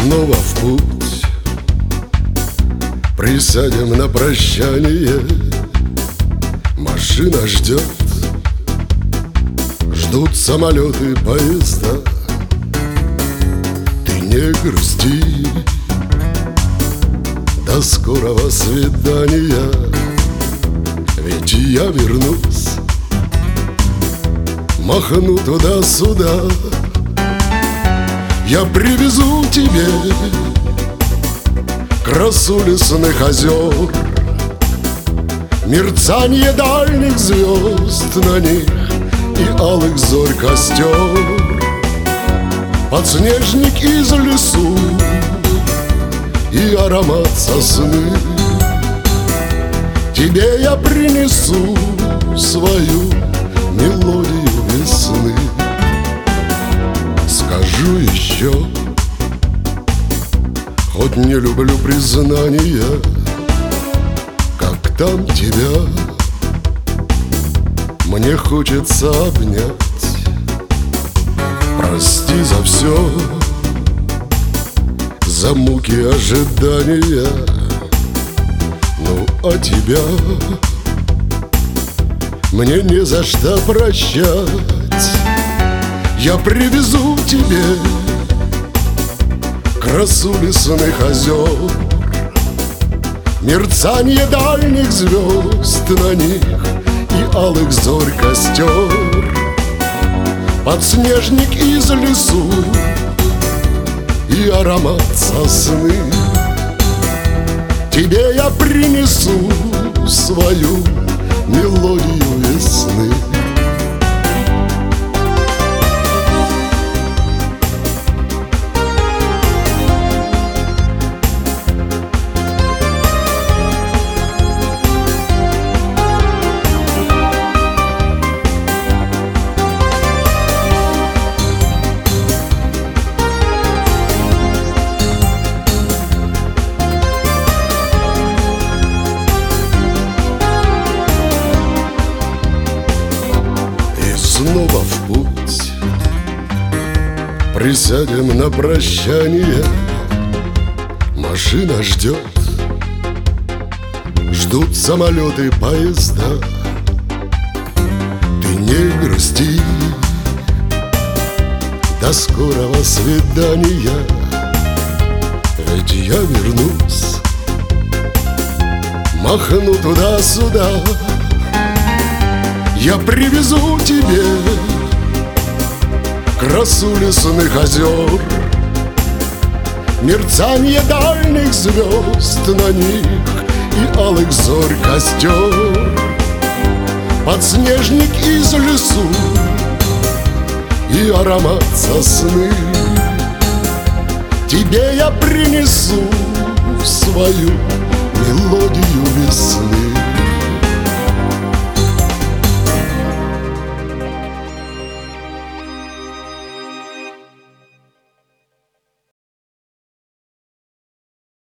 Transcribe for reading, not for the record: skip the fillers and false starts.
снова в путь. Присядем на прощание. Машина ждет, ждут самолеты, поезда. Ты не грусти, до скорого свидания. Ведь я вернусь, махну туда-сюда. Я привезу тебе красу лесных озер, мерцанье дальних звезд на них и алых зорь костер. Подснежник из лесу и аромат сосны. Тебе я принесу свою мелодию весны. Скажу еще, хоть не люблю признания, как там тебя мне хочется обнять. Прости за все, за муки ожидания. Ну а тебя мне не за что прощать. Я привезу тебе красу лесных озер, мерцанье дальних звезд на них и алых зорь костер. Подснежник из лесу и аромат сосны. Тебе я принесу свою мелодию весны. Снова в путь. Присядем на прощание. Машина ждет, ждут самолеты, поезда. Ты не грусти, до скорого свидания. Ведь я вернусь, махну туда-сюда. Я привезу тебе красу лесных озер, мерцанье дальних звезд на них и алых зорь костер. Подснежник из лесу и аромат сосны. Тебе я принесу свою мелодию